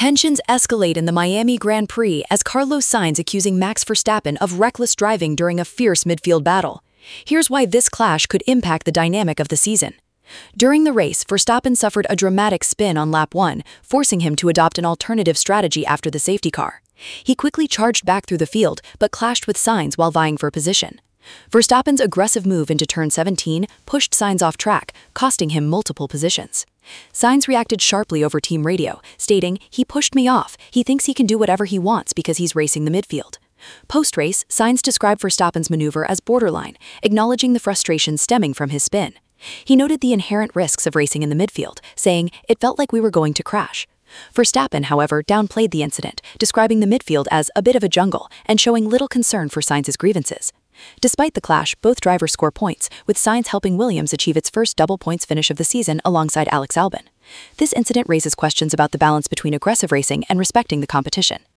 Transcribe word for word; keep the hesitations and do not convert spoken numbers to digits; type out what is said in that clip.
Tensions escalate in the Miami Grand Prix as Carlos Sainz accusing Max Verstappen of reckless driving during a fierce midfield battle. Here's why this clash could impact the dynamic of the season. During the race, Verstappen suffered a dramatic spin on lap one, forcing him to adopt an alternative strategy after the safety car. He quickly charged back through the field, but clashed with Sainz while vying for position. Verstappen's aggressive move into turn seventeen pushed Sainz off track, costing him multiple positions. Sainz reacted sharply over team radio, stating, "He pushed me off. He thinks he can do whatever he wants because he's racing the midfield." Post-race, Sainz described Verstappen's maneuver as borderline, acknowledging the frustration stemming from his spin. He noted the inherent risks of racing in the midfield, saying, "It felt like we were going to crash." Verstappen, however, downplayed the incident, describing the midfield as a bit of a jungle and showing little concern for Sainz's grievances. Despite the clash, both drivers score points, with Sainz helping Williams achieve its first double points finish of the season alongside Alex Albon. This incident raises questions about the balance between aggressive racing and respecting the competition.